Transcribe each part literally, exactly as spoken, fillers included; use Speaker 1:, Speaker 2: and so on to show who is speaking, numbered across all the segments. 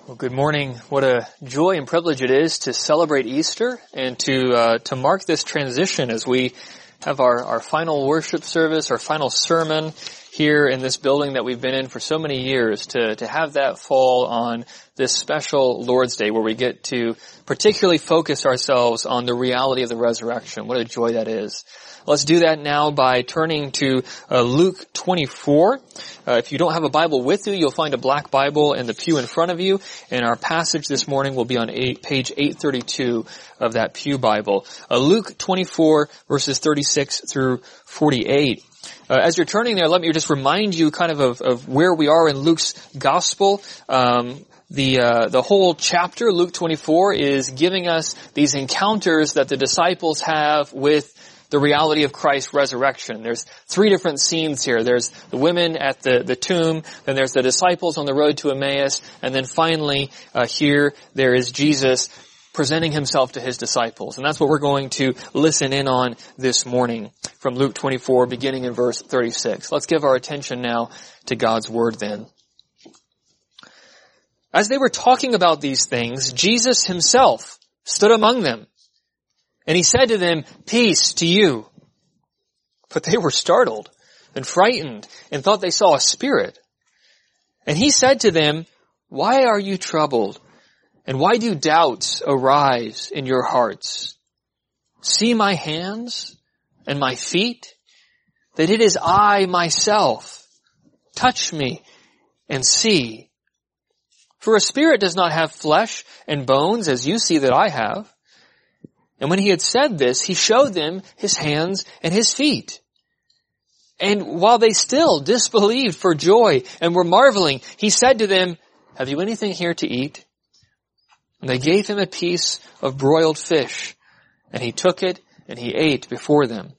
Speaker 1: Well, good morning. What a joy and privilege it is to celebrate Easter and to uh, to mark this transition as we have our, our final worship service, our final sermon here in this building that we've been in for so many years, to, to have that fall on this special Lord's Day where we get to particularly focus ourselves on the reality of the resurrection. What a joy that is. Let's do that now by turning to uh, Luke twenty-four. Uh, if you don't have a Bible with you, you'll find a black Bible in the pew in front of you. And our passage this morning will be on eight, page eight thirty-two of that pew Bible. Uh, Luke twenty-four, verses thirty-six through forty-eight. Uh, as you're turning there, let me just remind you kind of of, of where we are in Luke's gospel. Um, The, uh, the whole chapter, Luke twenty-four, is giving us these encounters that the disciples have with the reality of Christ's resurrection. There's three different scenes here. There's the women at the, the tomb, then there's the disciples on the road to Emmaus, and then finally, uh, here, there is Jesus presenting himself to his disciples. And that's what we're going to listen in on this morning from Luke twenty-four, beginning in verse thirty-six. Let's give our attention now to God's word then. As they were talking about these things, Jesus himself stood among them, and he said to them, "Peace to you." But they were startled and frightened and thought they saw a spirit. And he said to them, "Why are you troubled? And why do doubts arise in your hearts? See my hands and my feet, that it is I myself. Touch me and see. For a spirit does not have flesh and bones as you see that I have." And when he had said this, he showed them his hands and his feet. And while they still disbelieved for joy and were marveling, he said to them, "Have you anything here to eat?" And they gave him a piece of broiled fish, and he took it and he ate before them.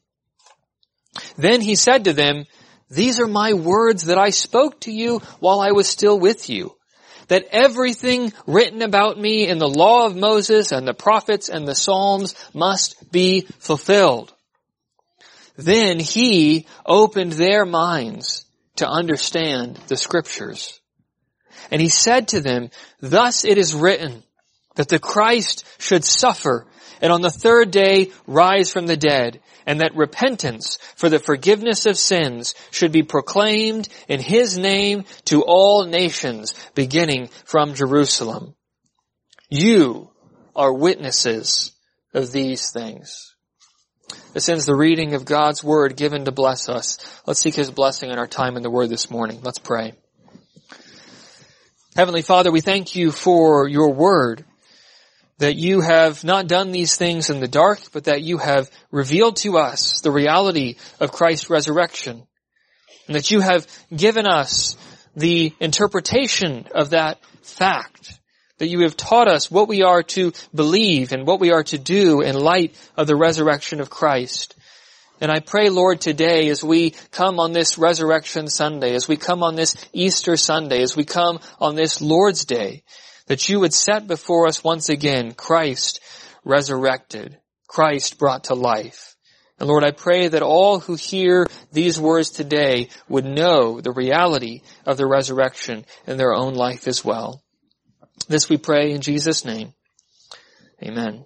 Speaker 1: Then he said to them, "These are my words that I spoke to you while I was still with you, that everything written about me in the law of Moses and the prophets and the Psalms must be fulfilled." Then he opened their minds to understand the scriptures. And he said to them, "Thus it is written, that the Christ should suffer and on the third day rise from the dead, and that repentance for the forgiveness of sins should be proclaimed in his name to all nations, beginning from Jerusalem. You are witnesses of these things." This ends the reading of God's word given to bless us. Let's seek his blessing in our time in the word this morning. Let's pray. Heavenly Father, we thank you for your word, that you have not done these things in the dark, but that you have revealed to us the reality of Christ's resurrection, and that you have given us the interpretation of that fact, that you have taught us what we are to believe and what we are to do in light of the resurrection of Christ. And I pray, Lord, today as we come on this Resurrection Sunday, as we come on this Easter Sunday, as we come on this Lord's Day, that you would set before us once again Christ resurrected, Christ brought to life. And Lord, I pray that all who hear these words today would know the reality of the resurrection in their own life as well. This we pray in Jesus' name. Amen.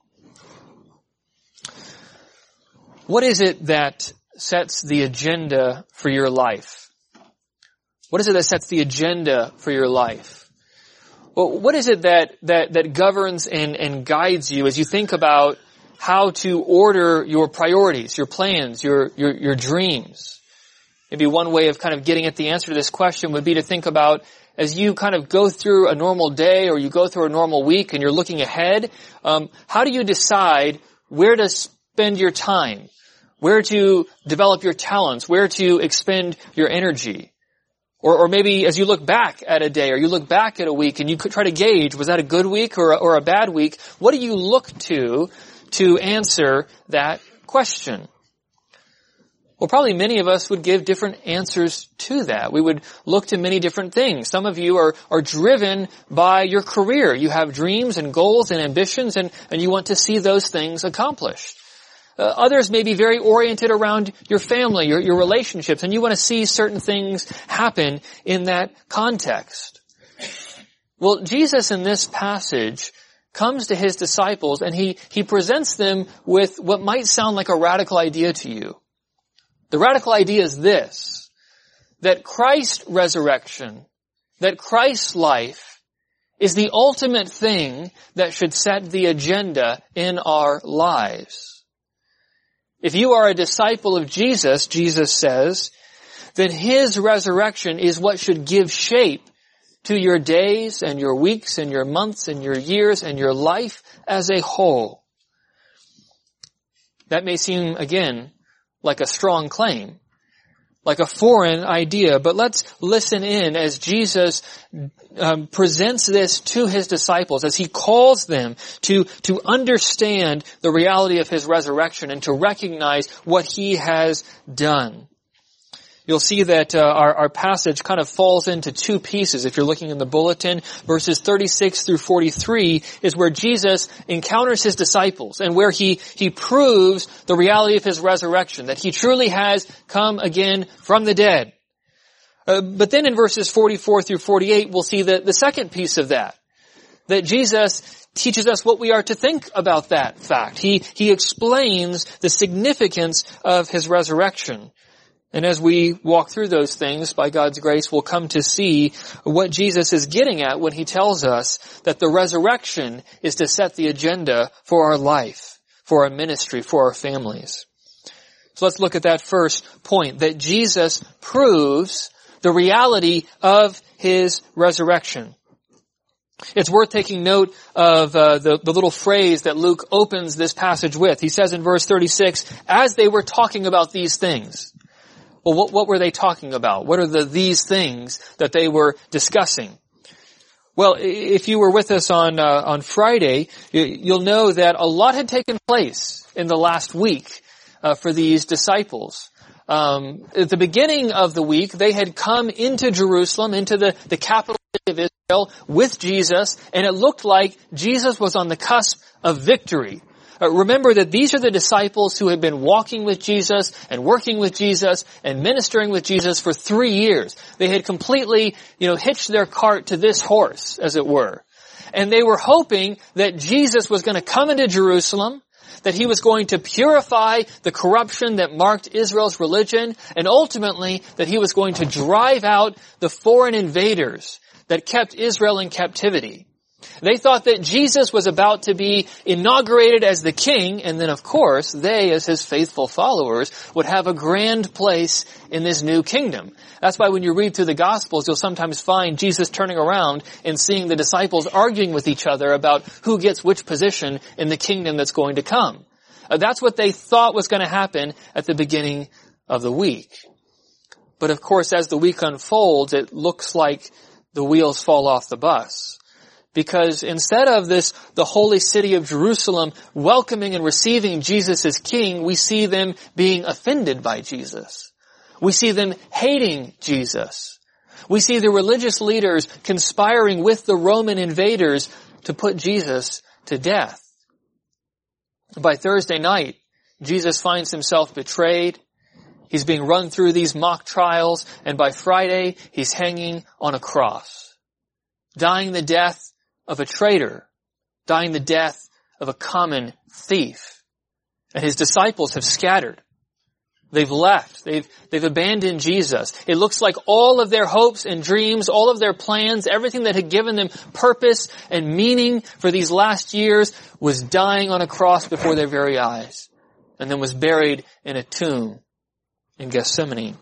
Speaker 1: What is it that sets the agenda for your life? What is it that sets the agenda for your life? Well, what is it that, that, that governs and, and guides you as you think about how to order your priorities, your plans, your, your, your dreams? Maybe one way of kind of getting at the answer to this question would be to think about as you kind of go through a normal day or you go through a normal week and you're looking ahead, um, how do you decide where to spend your time, where to develop your talents, where to expend your energy? Or, or maybe as you look back at a day or you look back at a week and you could try to gauge, was that a good week or a, or a bad week? What do you look to to answer that question? Well, probably many of us would give different answers to that. We would look to many different things. Some of you are, are driven by your career. You have dreams and goals and ambitions and, and you want to see those things accomplished. Uh, others may be very oriented around your family, your, your relationships, and you want to see certain things happen in that context. Well, Jesus in this passage comes to his disciples and he, he presents them with what might sound like a radical idea to you. The radical idea is this, that Christ's resurrection, that Christ's life is the ultimate thing that should set the agenda in our lives. If you are a disciple of Jesus, Jesus says, then his resurrection is what should give shape to your days and your weeks and your months and your years and your life as a whole. That may seem, again, like a strong claim, like a foreign idea, but let's listen in as Jesus um, presents this to his disciples, as he calls them to, to understand the reality of his resurrection and to recognize what he has done. You'll see that uh, our, our passage kind of falls into two pieces. If you're looking in the bulletin, verses thirty-six through forty-three is where Jesus encounters his disciples and where he, he proves the reality of his resurrection, that he truly has come again from the dead. Uh, but then in verses forty-four through forty-eight, we'll see the, the second piece of that, that Jesus teaches us what we are to think about that fact. He, he explains the significance of his resurrection. And as we walk through those things, by God's grace, we'll come to see what Jesus is getting at when he tells us that the resurrection is to set the agenda for our life, for our ministry, for our families. So let's look at that first point, that Jesus proves the reality of his resurrection. It's worth taking note of uh, the, the little phrase that Luke opens this passage with. He says in verse thirty-six, as they were talking about these things. Well, what, what were they talking about? What are the these things that they were discussing? Well, if you were with us on uh, on Friday, you'll know that a lot had taken place in the last week uh, for these disciples. Um, at the beginning of the week, they had come into Jerusalem, into the, the capital of Israel with Jesus, and it looked like Jesus was on the cusp of victory. Uh, remember that these are the disciples who had been walking with Jesus and working with Jesus and ministering with Jesus for three years. They had completely, you know, hitched their cart to this horse, as it were. And they were hoping that Jesus was going to come into Jerusalem, that he was going to purify the corruption that marked Israel's religion, and ultimately that he was going to drive out the foreign invaders that kept Israel in captivity. They thought that Jesus was about to be inaugurated as the king, and then of course they, as his faithful followers, would have a grand place in this new kingdom. That's why when you read through the Gospels, you'll sometimes find Jesus turning around and seeing the disciples arguing with each other about who gets which position in the kingdom that's going to come. Uh, that's what they thought was going to happen at the beginning of the week. But of course, as the week unfolds, it looks like the wheels fall off the bus. Because instead of this, the holy city of Jerusalem welcoming and receiving Jesus as king, we see them being offended by Jesus. We see them hating Jesus. We see the religious leaders conspiring with the Roman invaders to put Jesus to death. By Thursday night, Jesus finds himself betrayed. He's being run through these mock trials, and by Friday, he's hanging on a cross, dying the death of a traitor, dying the death of a common thief. And his disciples have scattered. They've left. They've, they've abandoned Jesus. It looks like all of their hopes and dreams, all of their plans, everything that had given them purpose and meaning for these last years was dying on a cross before their very eyes, and then was buried in a tomb in Gethsemane.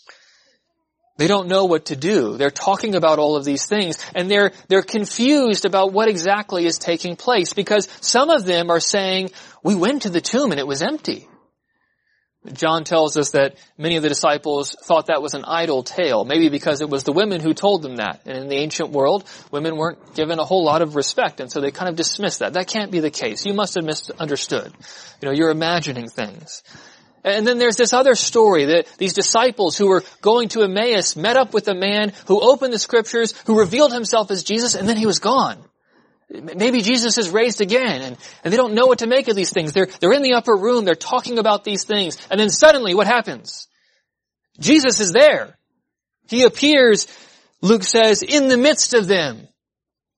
Speaker 1: They don't know what to do. They're talking about all of these things, and they're, they're confused about what exactly is taking place, because some of them are saying, we went to the tomb and it was empty. John tells us that many of the disciples thought that was an idle tale, maybe because it was the women who told them that. And in the ancient world, women weren't given a whole lot of respect, and so they kind of dismissed that. That can't be the case. You must have misunderstood. You know, you're imagining things. And then there's this other story that these disciples who were going to Emmaus met up with a man who opened the scriptures, who revealed himself as Jesus, and then he was gone. Maybe Jesus is raised again, and, and they don't know what to make of these things. They're, they're in the upper room, they're talking about these things, and then suddenly what happens? Jesus is there. He appears, Luke says, in the midst of them.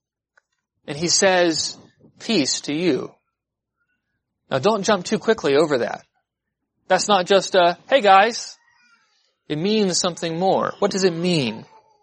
Speaker 1: and he says, peace to you. Now don't jump too quickly over that. That's not just a, hey guys. It means something more. What does it mean?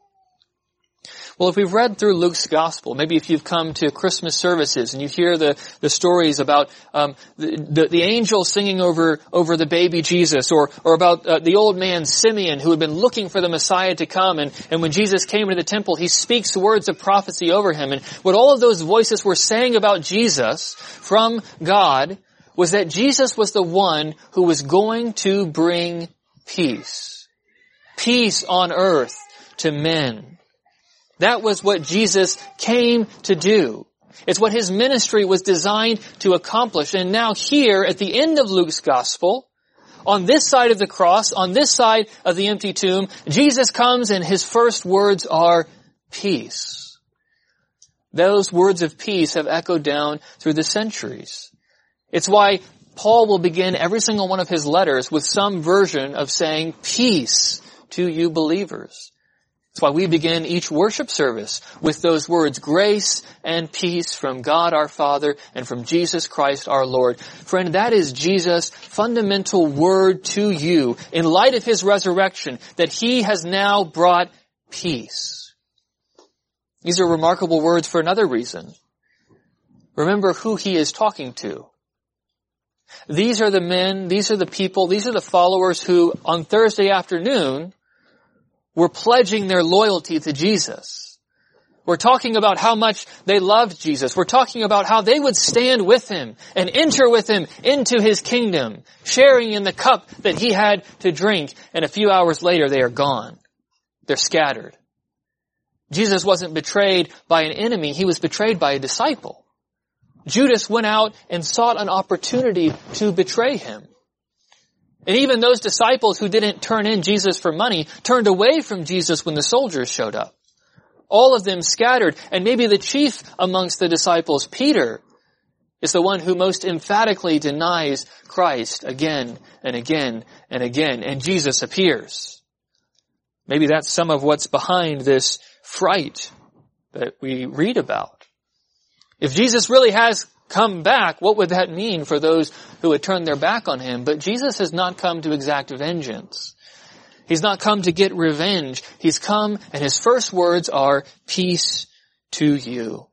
Speaker 1: Well, if we've read through Luke's gospel, maybe if you've come to Christmas services and you hear the, the stories about um, the, the, the angel singing over over the baby Jesus, or or about uh, the old man Simeon who had been looking for the Messiah to come, and, and when Jesus came into the temple, he speaks words of prophecy over him. And what all of those voices were saying about Jesus from God was that Jesus was the one who was going to bring peace. Peace on earth to men. That was what Jesus came to do. It's what his ministry was designed to accomplish. And now here at the end of Luke's gospel, on this side of the cross, on this side of the empty tomb, Jesus comes and his first words are peace. Those words of peace have echoed down through the centuries. It's why Paul will begin every single one of his letters with some version of saying peace to you believers. That's why we begin each worship service with those words, grace and peace from God our Father and from Jesus Christ our Lord. Friend, that is Jesus' fundamental word to you in light of his resurrection, that he has now brought peace. These are remarkable words for another reason. Remember who he is talking to. These are the men, these are the people, these are the followers who on Thursday afternoon were pledging their loyalty to Jesus. We're talking about how much they loved Jesus. We're talking about how they would stand with him and enter with him into his kingdom, sharing in the cup that he had to drink, and a few hours later they are gone. They're scattered. Jesus wasn't betrayed by an enemy, he was betrayed by a disciple. Judas went out and sought an opportunity to betray him. And even those disciples who didn't turn in Jesus for money turned away from Jesus when the soldiers showed up. All of them scattered, and maybe the chief amongst the disciples, Peter, is the one who most emphatically denies Christ again and again and again, and Jesus appears. Maybe that's some of what's behind this fright that we read about. If Jesus really has come back, what would that mean for those who had turned their back on him? But Jesus has not come to exact vengeance. He's not come to get revenge. He's come, and his first words are, peace to you.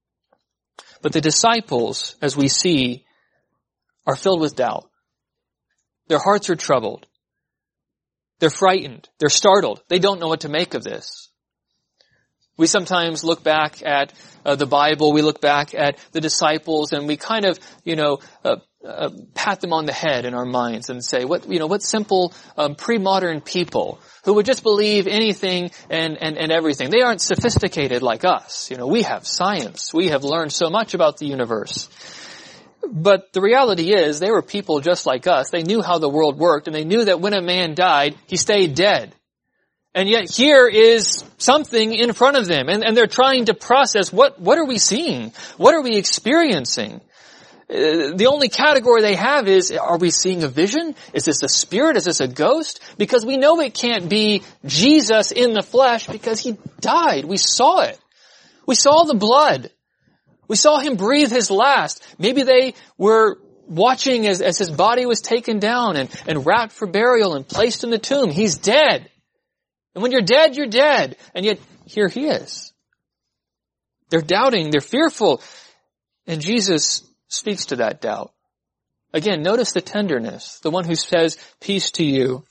Speaker 1: But the disciples, as we see, are filled with doubt. Their hearts are troubled. They're frightened. They're startled. They don't know what to make of this. We sometimes look back at uh, the Bible, we look back at the disciples, and we kind of, you know, uh, uh, pat them on the head in our minds and say, what, you know, what simple um, pre-modern people who would just believe anything and, and, and everything. They aren't sophisticated like us. You know, we have science. We have learned so much about the universe. But the reality is, they were people just like us. They knew how the world worked, and they knew that when a man died, he stayed dead. And yet here is something in front of them, and, and they're trying to process, what, what are we seeing? What are we experiencing? Uh, the only category they have is, are we seeing a vision? Is this a spirit? Is this a ghost? Because we know it can't be Jesus in the flesh because he died. We saw it. We saw the blood. We saw him breathe his last. Maybe they were watching as, as his body was taken down and, and wrapped for burial and placed in the tomb. He's dead. And when you're dead, you're dead. And yet, here he is. They're doubting, they're fearful. And Jesus speaks to that doubt. Again, notice the tenderness. The one who says, peace to you.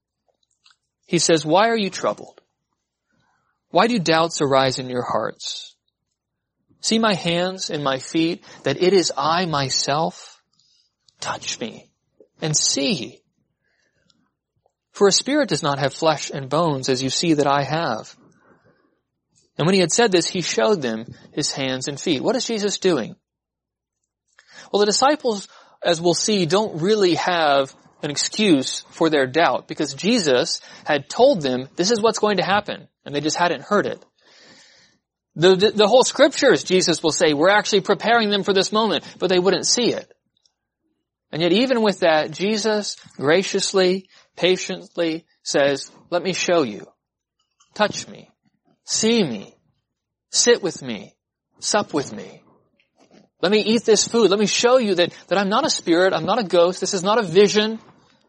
Speaker 1: He says, why are you troubled? Why do doubts arise in your hearts? See my hands and my feet, that it is I myself? Touch me and see. For a spirit does not have flesh and bones, as you see that I have. And when he had said this, he showed them his hands and feet. What is Jesus doing? Well, the disciples, as we'll see, don't really have an excuse for their doubt, because Jesus had told them this is what's going to happen, and they just hadn't heard it. The, the, the whole scriptures, Jesus will say, we're actually preparing them for this moment, but they wouldn't see it. And yet even with that, Jesus graciously, patiently says, let me show you. Touch me. See me. Sit with me. Sup with me. Let me eat this food. Let me show you that, that I'm not a spirit. I'm not a ghost. This is not a vision.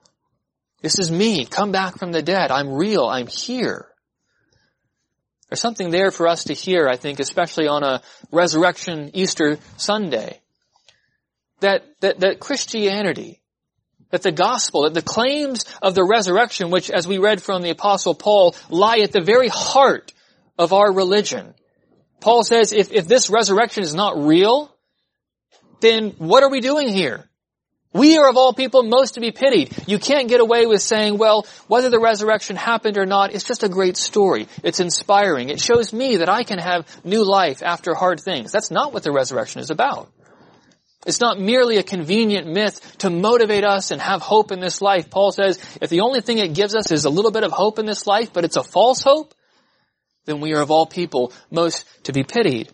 Speaker 1: This is me. Come back from the dead. I'm real. I'm here. There's something there for us to hear, I think, especially on a Resurrection Easter Sunday. That, that, that Christianity, that the gospel, that the claims of the resurrection, which, as we read from the Apostle Paul, lie at the very heart of our religion. Paul says, if, if this resurrection is not real, then what are we doing here? We are of all people most to be pitied. You can't get away with saying, well, whether the resurrection happened or not, it's just a great story. It's inspiring. It shows me that I can have new life after hard things. That's not what the resurrection is about. It's not merely a convenient myth to motivate us and have hope in this life. Paul says, if the only thing it gives us is a little bit of hope in this life, but it's a false hope, then we are of all people most to be pitied.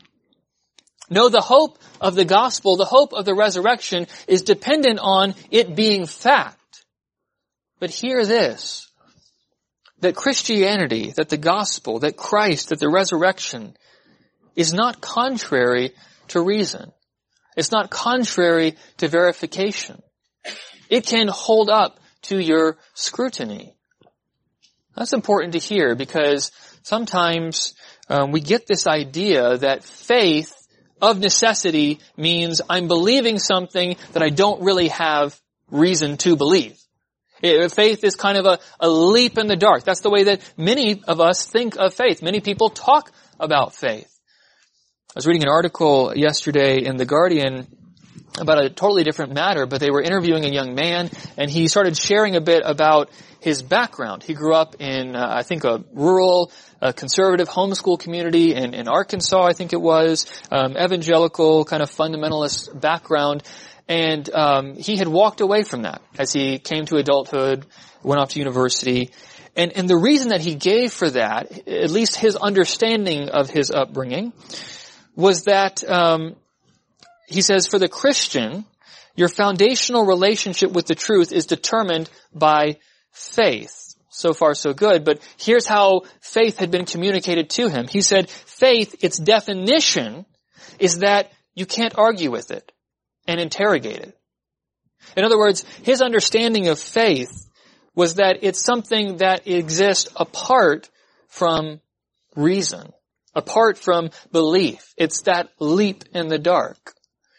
Speaker 1: No, the hope of the gospel, the hope of the resurrection is dependent on it being fact. But hear this, that Christianity, that the gospel, that Christ, that the resurrection is not contrary to reason. It's not contrary to verification. It can hold up to your scrutiny. That's important to hear because sometimes um, we get this idea that faith of necessity means I'm believing something that I don't really have reason to believe. It, faith is kind of a, a leap in the dark. That's the way that many of us think of faith. Many people talk about faith. I was reading an article yesterday in The Guardian about a totally different matter, but they were interviewing a young man, and he started sharing a bit about his background. He grew up in, uh, I think, a rural, uh, conservative homeschool community in, in Arkansas, I think it was, um, evangelical, kind of fundamentalist background, and um, he had walked away from that as he came to adulthood, went off to university. And, and the reason that he gave for that, at least his understanding of his upbringing, was that um, he says, for the Christian, your foundational relationship with the truth is determined by faith. So far, so good. But here's how faith had been communicated to him. He said, faith, its definition is that you can't argue with it and interrogate it. In other words, his understanding of faith was that it's something that exists apart from reason, apart from belief. It's that leap in the dark.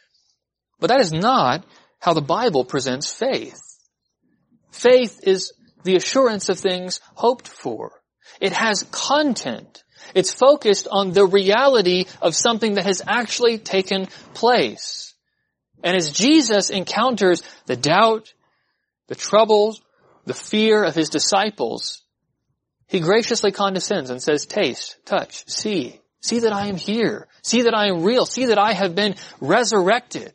Speaker 1: But that is not how the Bible presents faith. Faith is the assurance of things hoped for. It has content. It's focused on the reality of something that has actually taken place. And as Jesus encounters the doubt, the troubles, the fear of his disciples, he graciously condescends and says, taste, touch, see. See that I am here. See that I am real. See that I have been resurrected.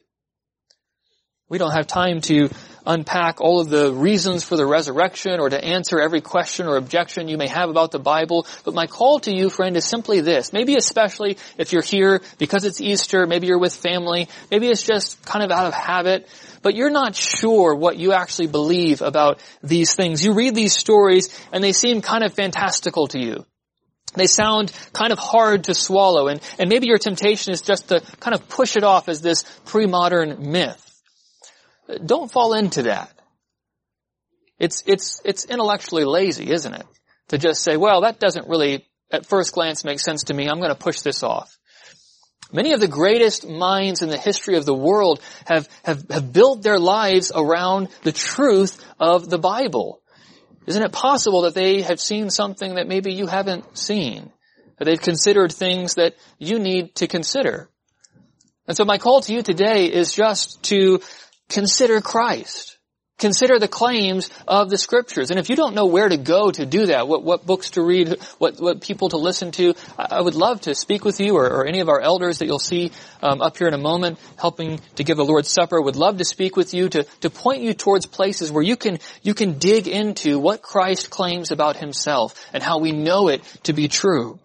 Speaker 1: We don't have time to unpack all of the reasons for the resurrection or to answer every question or objection you may have about the Bible. But my call to you, friend, is simply this. Maybe especially if you're here because it's Easter, maybe you're with family, maybe it's just kind of out of habit, but you're not sure what you actually believe about these things. You read these stories and they seem kind of fantastical to you. They sound kind of hard to swallow, and, and maybe your temptation is just to kind of push it off as this pre-modern myth. Don't fall into that. It's, it's, it's intellectually lazy, isn't it? To just say, well, that doesn't really, at first glance, make sense to me. I'm going to push this off. Many of the greatest minds in the history of the world have, have, have built their lives around the truth of the Bible. Isn't it possible that they have seen something that maybe you haven't seen? That they've considered things that you need to consider? And so my call to you today is just to consider Christ. Consider the claims of the Scriptures. And if you don't know where to go to do that, what, what books to read, what, what people to listen to, I, I would love to speak with you, or, or any of our elders that you'll see um, up here in a moment, helping to give the Lord's Supper, would love to speak with you to, to point you towards places where you can, you can dig into what Christ claims about himself and how we know it to be true.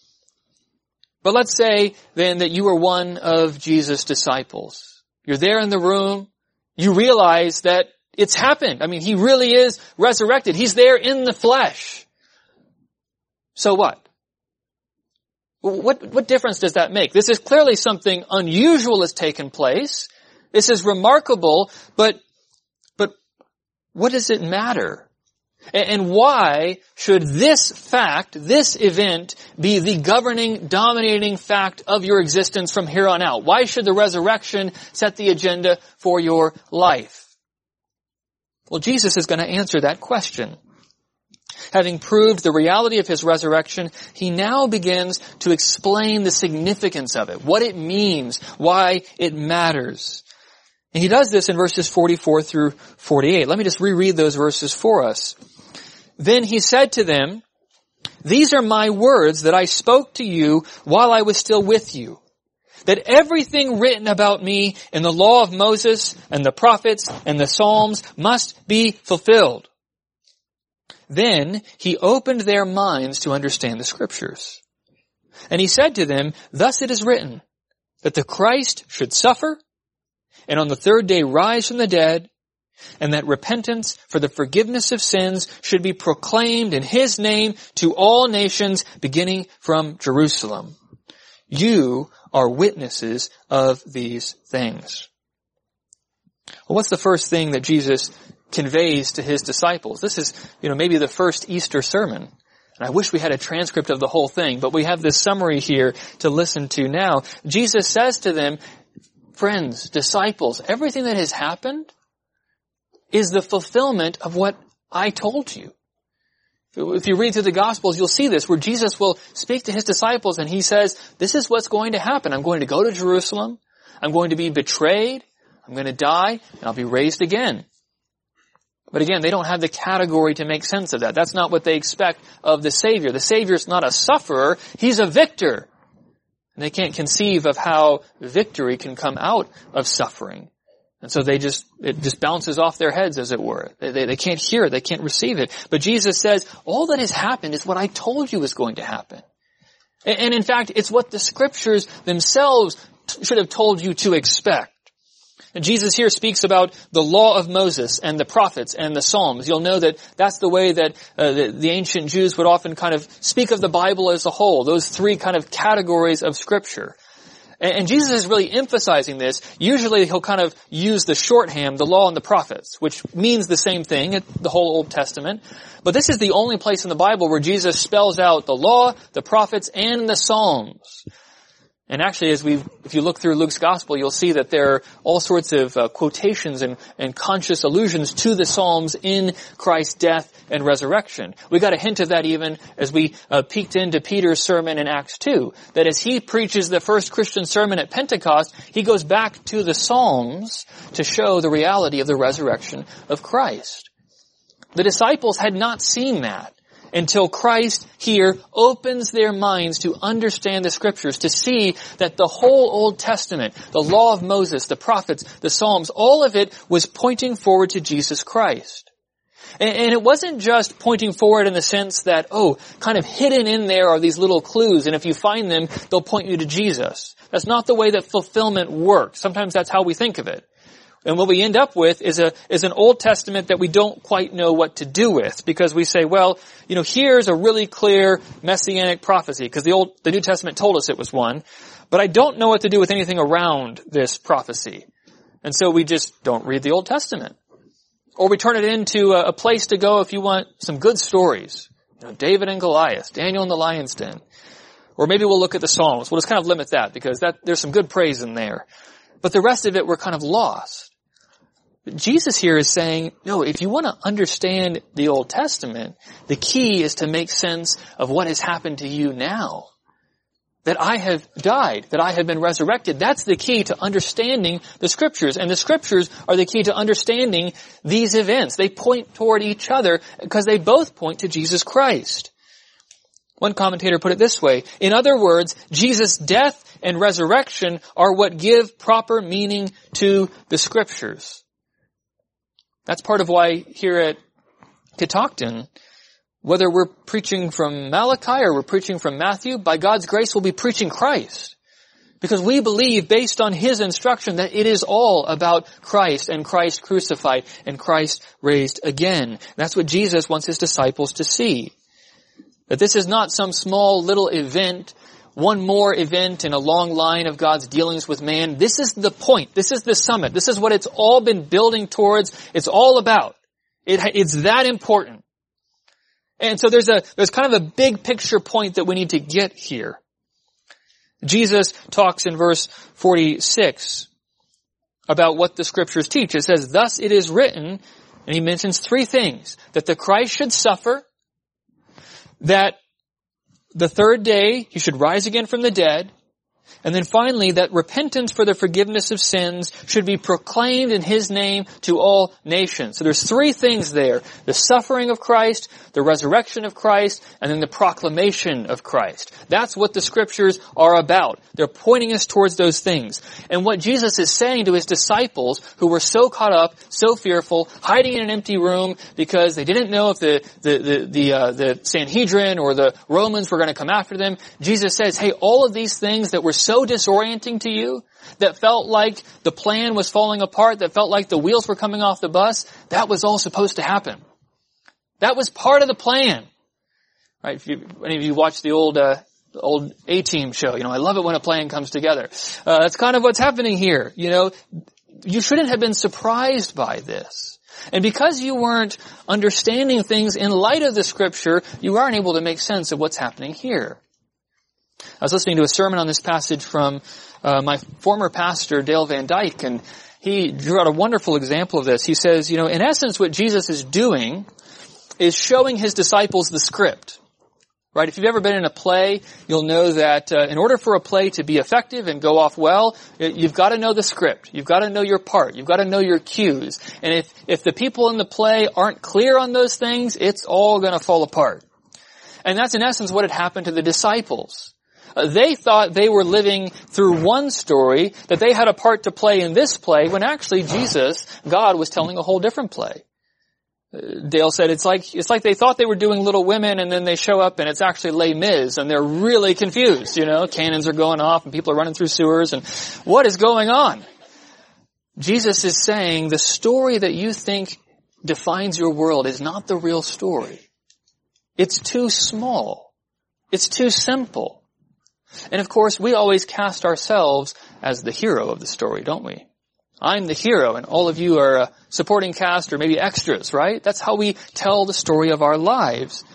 Speaker 1: But let's say then that you are one of Jesus' disciples. You're there in the room. You realize that it's happened. I mean, he really is resurrected. He's there in the flesh. So what? What, what difference does that make? This is clearly something unusual has taken place. This is remarkable, but, but what does it matter? And why should this fact, this event, be the governing, dominating fact of your existence from here on out? Why should the resurrection set the agenda for your life? Well, Jesus is going to answer that question. Having proved the reality of his resurrection, he now begins to explain the significance of it, what it means, why it matters. And he does this in verses forty-four through forty-eight. Let me just reread those verses for us. Then he said to them, "These are my words that I spoke to you while I was still with you, that everything written about me in the law of Moses and the prophets and the Psalms must be fulfilled." Then he opened their minds to understand the Scriptures. And he said to them, "Thus it is written, that the Christ should suffer, and on the third day rise from the dead, and that repentance for the forgiveness of sins should be proclaimed in his name to all nations, beginning from Jerusalem. You are witnesses of these things." Well, what's the first thing that Jesus conveys to his disciples? This is, you know, maybe the first Easter sermon. And I wish we had a transcript of the whole thing, but we have this summary here to listen to now. Jesus says to them, friends, disciples, everything that has happened is the fulfillment of what I told you. If you read through the Gospels, you'll see this, where Jesus will speak to his disciples and he says, this is what's going to happen. I'm going to go to Jerusalem. I'm going to be betrayed. I'm going to die, and I'll be raised again. But again, they don't have the category to make sense of that. That's not what they expect of the Savior. The Savior is not a sufferer. He's a victor. And they can't conceive of how victory can come out of suffering. And so they just, it just bounces off their heads, as it were. They, they, they can't hear it. They can't receive it. But Jesus says, all that has happened is what I told you was going to happen. And, and in fact, it's what the Scriptures themselves t- should have told you to expect. And Jesus here speaks about the law of Moses and the prophets and the Psalms. You'll know that that's the way that uh, the, the ancient Jews would often kind of speak of the Bible as a whole, those three kind of categories of Scripture. And, and Jesus is really emphasizing this. Usually he'll kind of use the shorthand, the law and the prophets, which means the same thing, the whole Old Testament. But this is the only place in the Bible where Jesus spells out the law, the prophets, and the Psalms. And actually, as we, if you look through Luke's Gospel, you'll see that there are all sorts of uh, quotations and, and conscious allusions to the Psalms in Christ's death and resurrection. We got a hint of that even as we uh, peeked into Peter's sermon in Acts two. That as he preaches the first Christian sermon at Pentecost, he goes back to the Psalms to show the reality of the resurrection of Christ. The disciples had not seen that until Christ here opens their minds to understand the Scriptures, to see that the whole Old Testament, the law of Moses, the prophets, the Psalms, all of it was pointing forward to Jesus Christ. And, and it wasn't just pointing forward in the sense that, oh, kind of hidden in there are these little clues, and if you find them, they'll point you to Jesus. That's not the way that fulfillment works. Sometimes that's how we think of it. And what we end up with is a, is an Old Testament that we don't quite know what to do with, because we say, well, you know, here's a really clear messianic prophecy, because the old, the New Testament told us it was one, but I don't know what to do with anything around this prophecy. And so we just don't read the Old Testament. Or we turn it into a, a place to go if you want some good stories. You know, David and Goliath, Daniel in the lion's den. Or maybe we'll look at the Psalms. We'll just kind of limit that, because that, there's some good praise in there. But the rest of it, we're kind of lost. Jesus here is saying, no, if you want to understand the Old Testament, the key is to make sense of what has happened to you now. That I have died, that I have been resurrected. That's the key to understanding the Scriptures. And the Scriptures are the key to understanding these events. They point toward each other because they both point to Jesus Christ. One commentator put it this way. In other words, Jesus' death and resurrection are what give proper meaning to the Scriptures. That's part of why here at Catoctin, whether we're preaching from Malachi or we're preaching from Matthew, by God's grace we'll be preaching Christ. Because we believe, based on His instruction, that it is all about Christ and Christ crucified and Christ raised again. That's what Jesus wants His disciples to see. That this is not some small little event one more event in a long line of God's dealings with man. This is the point. This is the summit. This is what it's all been building towards. It's all about. It, it's that important. And so there's a, there's kind of a big picture point that we need to get here. Jesus talks in verse forty-six about what the scriptures teach. It says, thus it is written, and he mentions three things, that the Christ should suffer, that the third day he should rise again from the dead, and then finally that repentance for the forgiveness of sins should be proclaimed in his name to all nations. So there's three things there. The suffering of Christ, the resurrection of Christ, and then the proclamation of Christ. That's what the scriptures are about. They're pointing us towards those things. And what Jesus is saying to his disciples who were so caught up, so fearful, hiding in an empty room because they didn't know if the, the, the, the, uh, the Sanhedrin or the Romans were going to come after them, Jesus says, hey, all of these things that were so disorienting to you, that felt like the plan was falling apart, that felt like the wheels were coming off the bus, that was all supposed to happen. That was part of the plan. Right? If you, any of you watch the old, uh, the old A-Team show, you know, I love it when a plan comes together. Uh, that's kind of what's happening here. You know, you shouldn't have been surprised by this. And because you weren't understanding things in light of the scripture, you aren't able to make sense of what's happening here. I was listening to a sermon on this passage from uh, my former pastor, Dale Van Dyke, and he drew out a wonderful example of this. He says, you know, in essence what Jesus is doing is showing his disciples the script. Right? If you've ever been in a play, you'll know that uh, in order for a play to be effective and go off well, you've got to know the script. You've got to know your part. You've got to know your cues. And if, if the people in the play aren't clear on those things, it's all going to fall apart. And that's in essence what had happened to the disciples. Uh, they thought they were living through one story, that they had a part to play in this play, when actually Jesus, God, was telling a whole different play. Dale said it's like, it's like they thought they were doing Little Women and then they show up and it's actually Les Mis and they're really confused, you know, cannons are going off and people are running through sewers and what is going on? Jesus is saying the story that you think defines your world is not the real story. It's too small. It's too simple. And of course, we always cast ourselves as the hero of the story, don't we? I'm the hero and all of you are a supporting cast or maybe extras, right? That's how we tell the story of our lives.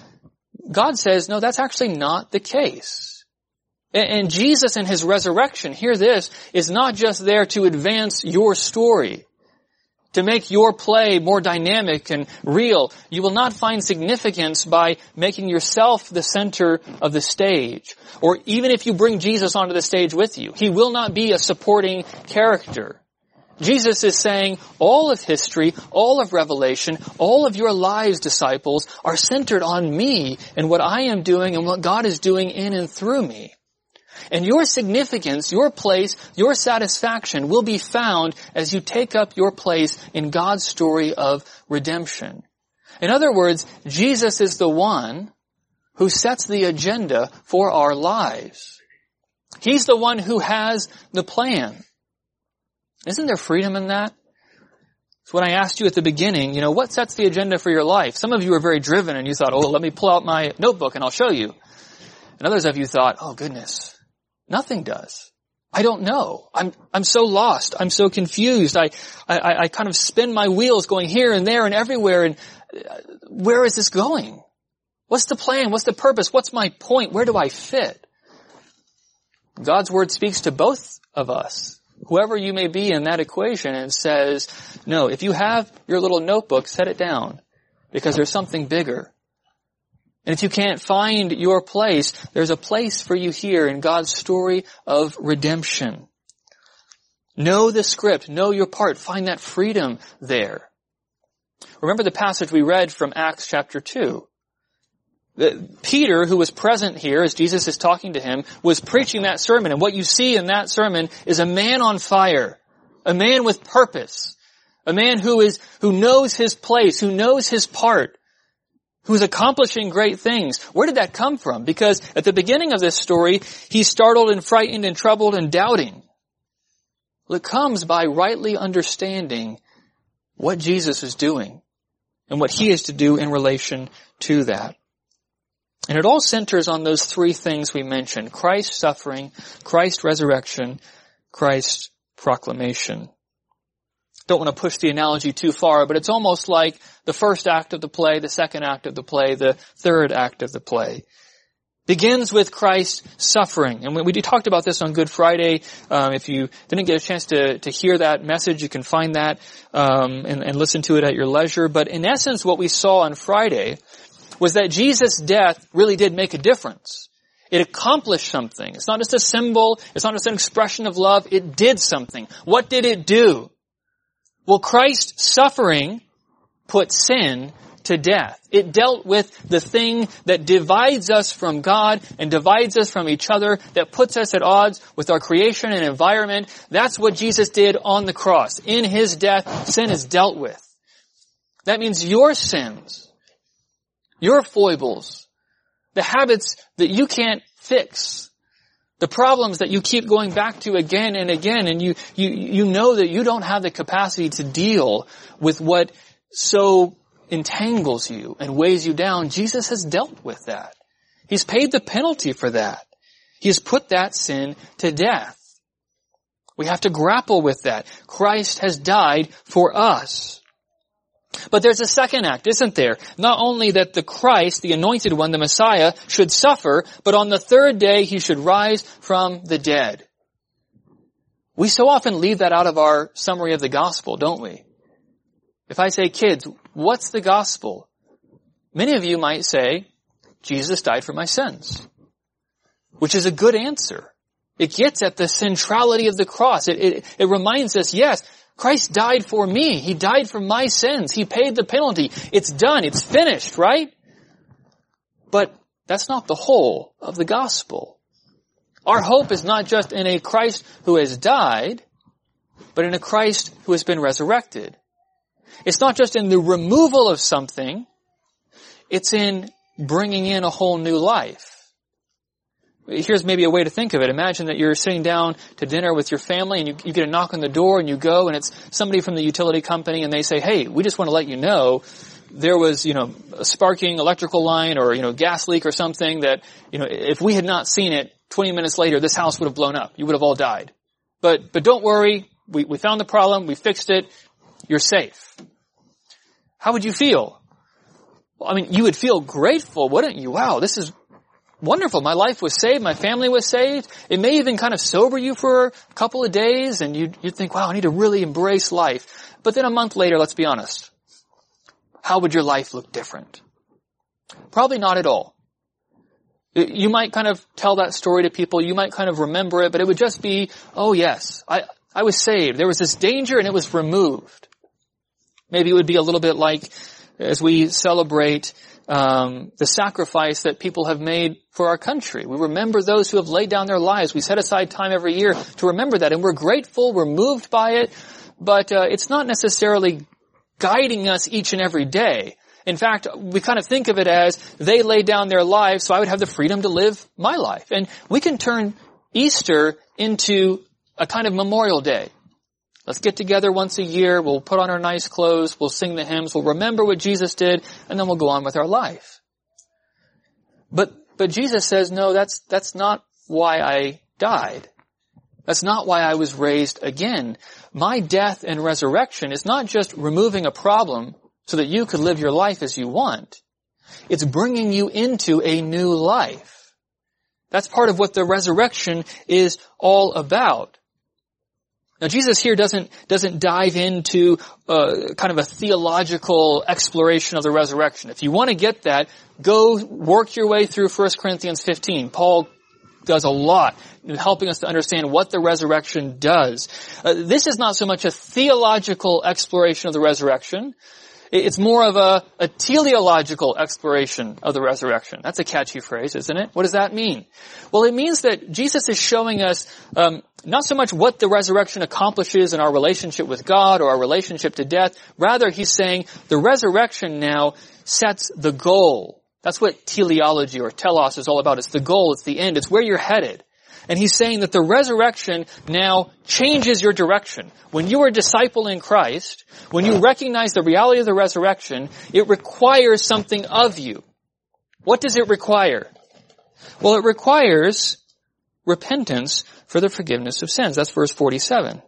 Speaker 1: God says, no, that's actually not the case. And Jesus in his resurrection, hear this, is not just there to advance your story, to make your play more dynamic and real. You will not find significance by making yourself the center of the stage. Or even if you bring Jesus onto the stage with you, he will not be a supporting character. Jesus is saying all of history, all of Revelation, all of your lives, disciples, are centered on me and what I am doing and what God is doing in and through me. And your significance, your place, your satisfaction will be found as you take up your place in God's story of redemption. In other words, Jesus is the one who sets the agenda for our lives. He's the one who has the plan. Isn't there freedom in that? So when I asked you at the beginning, you know, what sets the agenda for your life? Some of you are very driven and you thought, oh, let me pull out my notebook and I'll show you. And others of you thought, oh goodness, nothing does. I don't know. I'm, I'm so lost. I'm so confused. I, I, I kind of spin my wheels going here and there and everywhere. And where is this going? What's the plan? What's the purpose? What's my point? Where do I fit? God's word speaks to both of us. Whoever you may be in that equation, and says, no, if you have your little notebook, set it down because there's something bigger. And if you can't find your place, there's a place for you here in God's story of redemption. Know the script, know your part, find that freedom there. Remember the passage we read from Acts chapter two. Peter, who was present here as Jesus is talking to him, was preaching that sermon. And what you see in that sermon is a man on fire, a man with purpose, a man who is, who knows his place, who knows his part, who's accomplishing great things. Where did that come from? Because at the beginning of this story, he's startled and frightened and troubled and doubting. Well, it comes by rightly understanding what Jesus is doing and what he is to do in relation to that. And it all centers on those three things we mentioned: Christ's suffering, Christ's resurrection, Christ's proclamation. Don't want to push the analogy too far, but it's almost like the first act of the play, the second act of the play, the third act of the play. Begins with Christ's suffering. And we, we talked about this on Good Friday. Um, if you didn't get a chance to, to hear that message, you can find that um, and, and listen to it at your leisure. But in essence, what we saw on Friday was that Jesus' death really did make a difference. It accomplished something. It's not just a symbol. It's not just an expression of love. It did something. What did it do? Well, Christ's suffering put sin to death. It dealt with the thing that divides us from God and divides us from each other, that puts us at odds with our creation and environment. That's what Jesus did on the cross. In His death, sin is dealt with. That means your sins, your foibles, the habits that you can't fix, the problems that you keep going back to again and again, and you, you, you know that you don't have the capacity to deal with what so entangles you and weighs you down. Jesus has dealt with that. He's paid the penalty for that. He has put that sin to death. We have to grapple with that. Christ has died for us. But there's a second act, isn't there? Not only that the Christ, the anointed one, the Messiah, should suffer, but on the third day He should rise from the dead. We so often leave that out of our summary of the gospel, don't we? If I say, kids, what's the gospel? Many of you might say, Jesus died for my sins, which is a good answer. It gets at the centrality of the cross. It, it, it reminds us, yes, Christ died for me. He died for my sins. He paid the penalty. It's done. It's finished, right? But that's not the whole of the gospel. Our hope is not just in a Christ who has died, but in a Christ who has been resurrected. It's not just in the removal of something, it's in bringing in a whole new life. Here's maybe a way to think of it. Imagine that you're sitting down to dinner with your family and you, you get a knock on the door and you go and it's somebody from the utility company and they say, hey, we just want to let you know there was, you know, a sparking electrical line or, you know, gas leak or something that, you know, if we had not seen it, twenty minutes later, this house would have blown up. You would have all died. But, but don't worry. We, we found the problem. We fixed it. You're safe. How would you feel? Well, I mean, you would feel grateful, wouldn't you? Wow, this is wonderful. My life was saved. My family was saved. It may even kind of sober you for a couple of days and you'd, you'd think, wow, I need to really embrace life. But then a month later, let's be honest. How would your life look different? Probably not at all. You might kind of tell that story to people. You might kind of remember it, but it would just be, oh yes, I, I was saved. There was this danger and it was removed. Maybe it would be a little bit like as we celebrate Um, the sacrifice that people have made for our country. We remember those who have laid down their lives. We set aside time every year to remember that, and we're grateful, we're moved by it, but uh, it's not necessarily guiding us each and every day. In fact, we kind of think of it as they laid down their lives so I would have the freedom to live my life. And we can turn Easter into a kind of Memorial Day. Let's get together once a year, we'll put on our nice clothes, we'll sing the hymns, we'll remember what Jesus did, and then we'll go on with our life. But, but Jesus says, no, that's, that's not why I died. That's not why I was raised again. My death and resurrection is not just removing a problem so that you could live your life as you want. It's bringing you into a new life. That's part of what the resurrection is all about. Now, Jesus here doesn't, doesn't dive into, uh, kind of a theological exploration of the resurrection. If you want to get that, go work your way through First Corinthians fifteen. Paul does a lot in helping us to understand what the resurrection does. Uh, this is not so much a theological exploration of the resurrection. It's more of a, a teleological exploration of the resurrection. That's a catchy phrase, isn't it? What does that mean? Well, it means that Jesus is showing us um, not so much what the resurrection accomplishes in our relationship with God or our relationship to death. Rather, he's saying the resurrection now sets the goal. That's what teleology or telos is all about. It's the goal. It's the end. It's where you're headed. And he's saying that the resurrection now changes your direction. When you are a disciple in Christ, when you recognize the reality of the resurrection, it requires something of you. What does it require? Well, it requires repentance for the forgiveness of sins. That's verse forty-seven.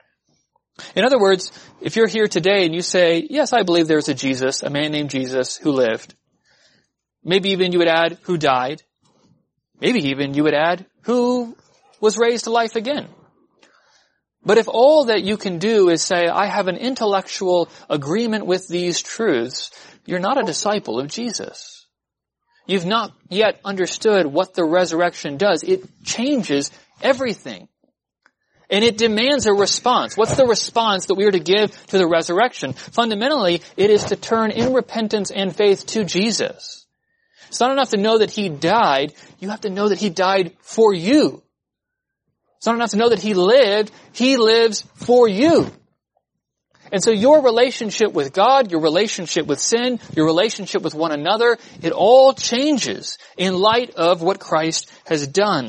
Speaker 1: In other words, if you're here today and you say, yes, I believe there's a Jesus, a man named Jesus who lived. Maybe even you would add who died. Maybe even you would add who was raised to life again. But if all that you can do is say, I have an intellectual agreement with these truths, you're not a disciple of Jesus. You've not yet understood what the resurrection does. It changes everything. And it demands a response. What's the response that we are to give to the resurrection? Fundamentally, it is to turn in repentance and faith to Jesus. It's not enough to know that He died. You have to know that He died for you. It's not enough to know that He lived. He lives for you. And so your relationship with God, your relationship with sin, your relationship with one another, it all changes in light of what Christ has done.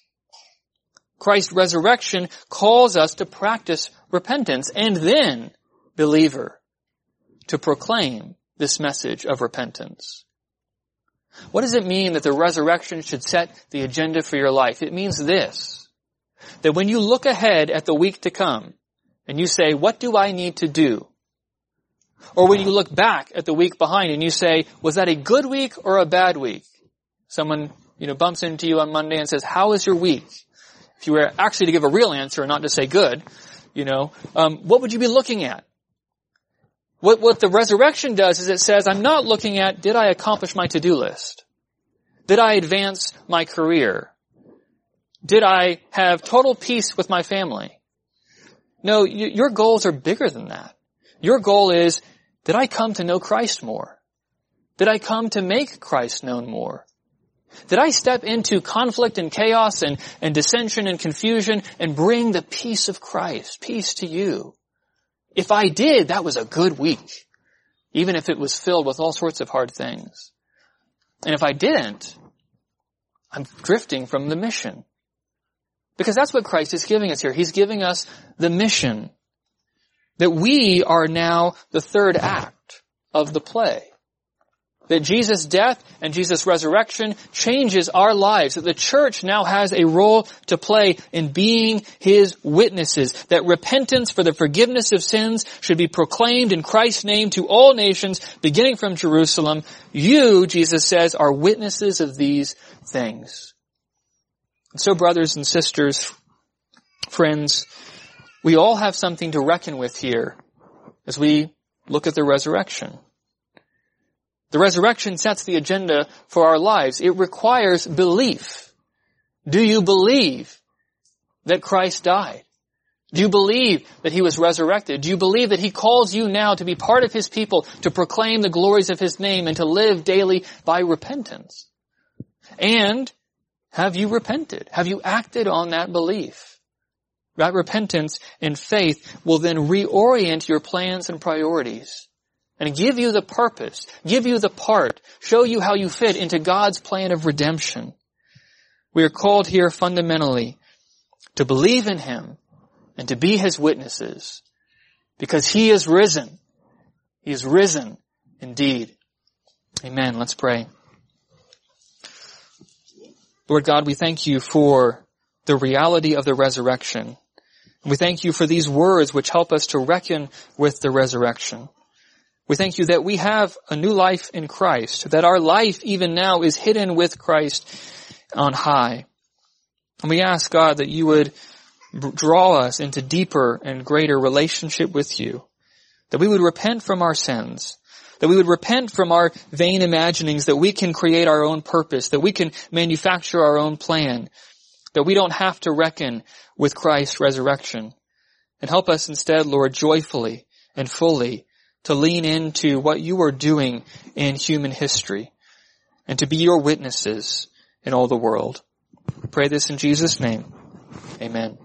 Speaker 1: Christ's resurrection calls us to practice repentance and then, believer, to proclaim this message of repentance. What does it mean that the resurrection should set the agenda for your life? It means this, that when you look ahead at the week to come and you say, what do I need to do? Or when you look back at the week behind and you say, was that a good week or a bad week? Someone, you know, bumps into you on Monday and says, how was your week? If you were actually to give a real answer and not to say good, you know, um, what would you be looking at? What, what the resurrection does is it says, I'm not looking at, did I accomplish my to-do list? Did I advance my career? Did I have total peace with my family? No, you, your goals are bigger than that. Your goal is, did I come to know Christ more? Did I come to make Christ known more? Did I step into conflict and chaos and, and dissension and confusion and bring the peace of Christ, peace to you? If I did, that was a good week, even if it was filled with all sorts of hard things. And if I didn't, I'm drifting from the mission. Because that's what Christ is giving us here. He's giving us the mission. That we are now the third act of the play. That Jesus' death and Jesus' resurrection changes our lives. That the church now has a role to play in being His witnesses. That repentance for the forgiveness of sins should be proclaimed in Christ's name to all nations, beginning from Jerusalem. You, Jesus says, are witnesses of these things. And so, brothers and sisters, friends, we all have something to reckon with here as we look at the resurrection. The resurrection sets the agenda for our lives. It requires belief. Do you believe that Christ died? Do you believe that He was resurrected? Do you believe that He calls you now to be part of His people, to proclaim the glories of His name, and to live daily by repentance? And have you repented? Have you acted on that belief? That repentance and faith will then reorient your plans and priorities and give you the purpose, give you the part, show you how you fit into God's plan of redemption. We are called here fundamentally to believe in Him and to be His witnesses because He is risen. He is risen indeed. Amen. Let's pray. Lord God, we thank You for the reality of the resurrection. We thank You for these words which help us to reckon with the resurrection. We thank You that we have a new life in Christ, that our life even now is hidden with Christ on high. And we ask, God, that You would draw us into deeper and greater relationship with You, that we would repent from our sins, that we would repent from our vain imaginings, that we can create our own purpose, that we can manufacture our own plan, that we don't have to reckon with Christ's resurrection. And help us instead, Lord, joyfully and fully to lean into what You are doing in human history and to be Your witnesses in all the world. We pray this in Jesus' name. Amen.